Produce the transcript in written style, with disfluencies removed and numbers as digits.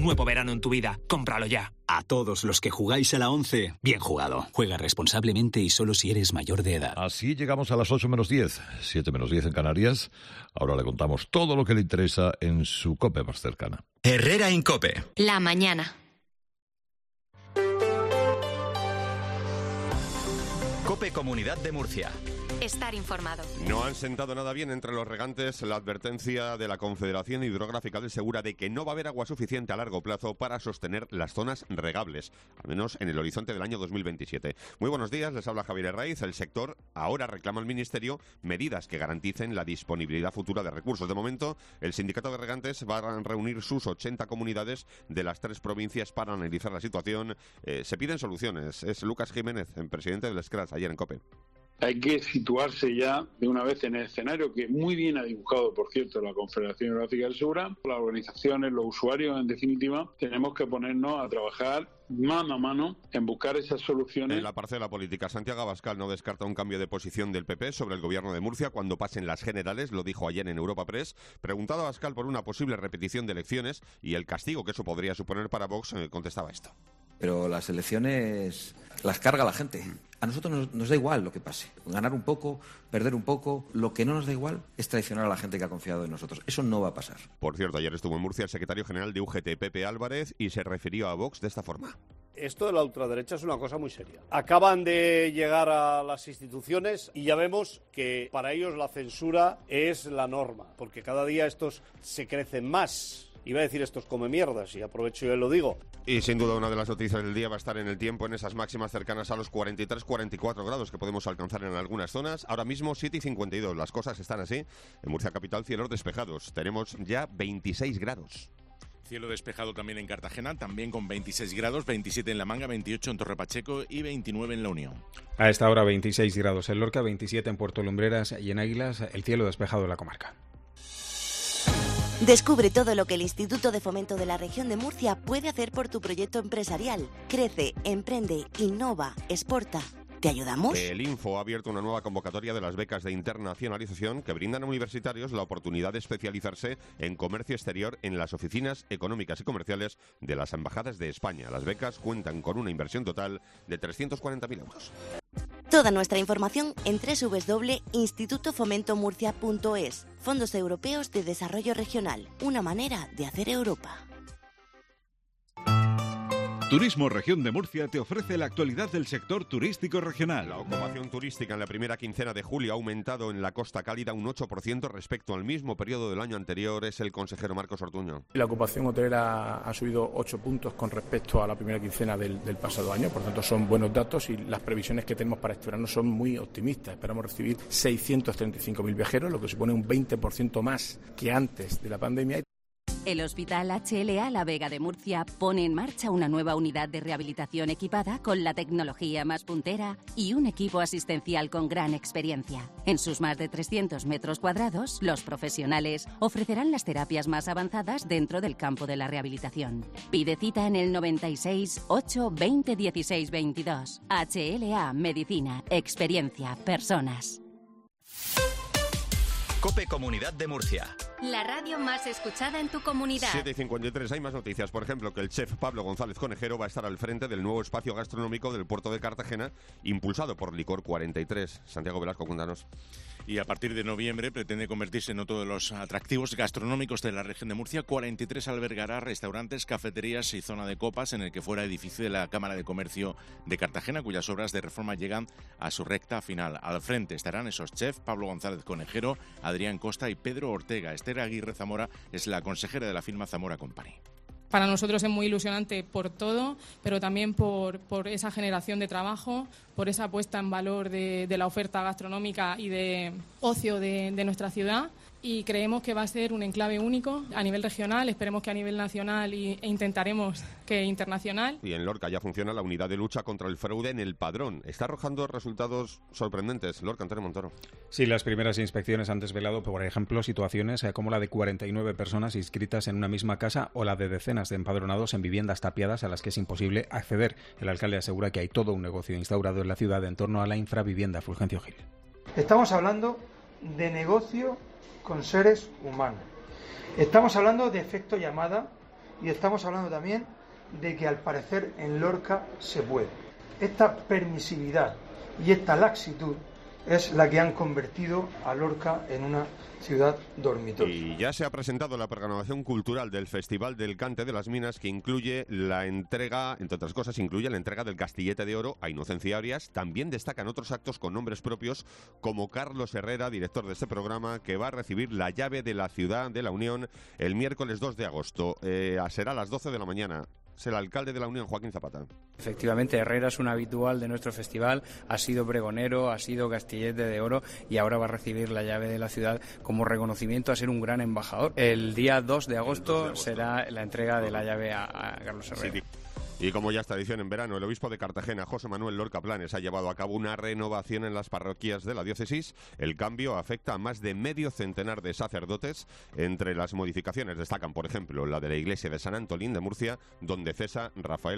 nuevo verano en tu vida. Cómpralo ya. A todos los que jugáis a la 11, bien jugado. Juega responsablemente y solo si eres mayor de edad. Así llegamos a las 8 menos 10, 7 menos 10 en Canarias. Ahora le contamos todo lo que le interesa en su COPE más cercana. Herrera en COPE. La mañana. COPE Comunidad de Murcia. Estar informado. No han sentado nada bien entre los regantes la advertencia de la Confederación Hidrográfica del Segura de que no va a haber agua suficiente a largo plazo para sostener las zonas regables, al menos en el horizonte del año 2027. Muy buenos días, les habla Javier Herraiz. El sector ahora reclama al Ministerio medidas que garanticen la disponibilidad futura de recursos. De momento, el sindicato de regantes va a reunir sus 80 comunidades de las 3 provincias para analizar la situación. Se piden soluciones. Es Lucas Jiménez, presidente del SCRAS, ayer en COPE. Hay que situarse ya de una vez en el escenario que muy bien ha dibujado, por cierto, la Confederación Hidrográfica del Segura. Las organizaciones, los usuarios, en definitiva, tenemos que ponernos a trabajar mano a mano en buscar esas soluciones. En la parcela política, Santiago Abascal no descarta un cambio de posición del PP sobre el gobierno de Murcia cuando pasen las generales, lo dijo ayer en Europa Press. Preguntado a Abascal por una posible repetición de elecciones y el castigo que eso podría suponer para Vox, contestaba esto. Pero las elecciones las carga la gente. A nosotros nos da igual lo que pase. Ganar un poco, perder un poco. Lo que no nos da igual es traicionar a la gente que ha confiado en nosotros. Eso no va a pasar. Por cierto, ayer estuvo en Murcia el secretario general de UGT, Pepe Álvarez, y se refirió a Vox de esta forma. Esto de la ultraderecha es una cosa muy seria. Acaban de llegar a las instituciones y ya vemos que para ellos la censura es la norma, porque cada día estos se crecen más. Iba a decir estos come mierdas y aprovecho y lo digo. Y sin duda una de las noticias del día va a estar en el tiempo, en esas máximas cercanas a los 43-44 grados que podemos alcanzar en algunas zonas. Ahora mismo 7:52, las cosas están así. En Murcia capital, cielos despejados. Tenemos ya 26 grados. Cielo despejado también en Cartagena, también con 26 grados, 27 en La Manga, 28 en Torre Pacheco y 29 en La Unión. A esta hora 26 grados en Lorca, 27 en Puerto Lumbreras y en Águilas, el cielo despejado en la comarca. Descubre todo lo que el Instituto de Fomento de la Región de Murcia puede hacer por tu proyecto empresarial. Crece, emprende, innova, exporta. ¿Te ayudamos? El Info ha abierto una nueva convocatoria de las becas de internacionalización que brindan a universitarios la oportunidad de especializarse en comercio exterior en las oficinas económicas y comerciales de las embajadas de España. Las becas cuentan con una inversión total de 340.000 euros. Toda nuestra información en www.institutofomentomurcia.es. Fondos Europeos de Desarrollo Regional. Una manera de hacer Europa. Turismo Región de Murcia te ofrece la actualidad del sector turístico regional. La ocupación turística en la primera quincena de julio ha aumentado en la Costa Cálida un 8% respecto al mismo periodo del año anterior, es el consejero Marcos Ortuño. La ocupación hotelera ha subido 8 puntos con respecto a la primera quincena del pasado año, por tanto son buenos datos y las previsiones que tenemos para este verano son muy optimistas. Esperamos recibir 635.000 viajeros, lo que supone un 20% más que antes de la pandemia. El Hospital HLA La Vega de Murcia pone en marcha una nueva unidad de rehabilitación equipada con la tecnología más puntera y un equipo asistencial con gran experiencia. En sus más de 300 metros cuadrados, los profesionales ofrecerán las terapias más avanzadas dentro del campo de la rehabilitación. Pide cita en el 96 8 20 16 22. HLA Medicina, experiencia, personas. COPE Comunidad de Murcia. La radio más escuchada en tu comunidad. 7:53, hay más noticias. Por ejemplo, que el chef Pablo González Conejero va a estar al frente del nuevo espacio gastronómico del puerto de Cartagena, impulsado por Licor 43. Santiago Velasco, cuéntanos. Y a partir de noviembre pretende convertirse en uno de los atractivos gastronómicos de la región de Murcia. 43 albergará restaurantes, cafeterías y zona de copas en el que fuera edificio de la Cámara de Comercio de Cartagena, cuyas obras de reforma llegan a su recta final. Al frente estarán esos chefs, Pablo González Conejero, Adrián Costa y Pedro Ortega. Esther Aguirre Zamora es la consejera de la firma Zamora Company. Para nosotros es muy ilusionante por todo, pero también por esa generación de trabajo, por esa puesta en valor de la oferta gastronómica y de ocio de nuestra ciudad. Y creemos que va a ser un enclave único a nivel regional, esperemos que a nivel nacional e intentaremos que internacional. Y en Lorca ya funciona la unidad de lucha contra el fraude en el padrón. Está arrojando resultados sorprendentes. Lorca, Antonio Montoro. Sí, las primeras inspecciones han desvelado, por ejemplo, situaciones como la de 49 personas inscritas en una misma casa o la de decenas de empadronados en viviendas tapiadas a las que es imposible acceder. El alcalde asegura que hay todo un negocio instaurado en la ciudad en torno a la infravivienda. Fulgencio Gil. Estamos hablando de negocio con seres humanos. Estamos hablando de efecto llamada y estamos hablando también de que al parecer en Lorca se puede. Esta permisividad y esta laxitud es la que han convertido a Lorca en una ciudad dormitorio. Y ya se ha presentado la programación cultural del Festival del Cante de las Minas, que incluye la entrega, entre otras cosas, incluye la entrega del Castillete de Oro a Inocencia Arias. También destacan otros actos con nombres propios, como Carlos Herrera, director de este programa, que va a recibir la llave de la Ciudad de la Unión el miércoles 2 de agosto. Será a las 12 de la mañana. Es el alcalde de la Unión, Joaquín Zapata. Efectivamente, Herrera es un habitual de nuestro festival, ha sido pregonero, ha sido Castillete de Oro y ahora va a recibir la llave de la ciudad como reconocimiento a ser un gran embajador. El día 2 de agosto será la entrega de la llave a Carlos Herrera. Sí. Y como ya es tradición en verano, el obispo de Cartagena, José Manuel Lorca Planes, ha llevado a cabo una renovación en las parroquias de la diócesis. El cambio afecta a más de medio centenar de sacerdotes. Entre las modificaciones destacan, por ejemplo, la de la iglesia de San Antolín de Murcia, donde cesa Rafael